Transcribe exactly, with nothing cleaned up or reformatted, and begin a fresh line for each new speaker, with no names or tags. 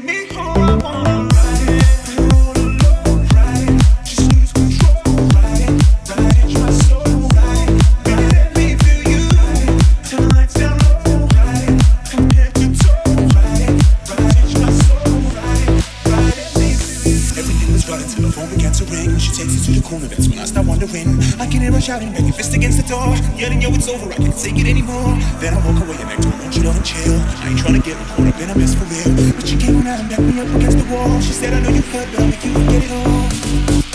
Shouting, banging fist against the door, yelling, yo, it's over, I can't take it anymore. Then I walk away and act, I want you to chill. I ain't trying to get caught up in a mess for real. But she came around and backed me up against the wall. She said, I know you hurt, but I'll make you forget it all.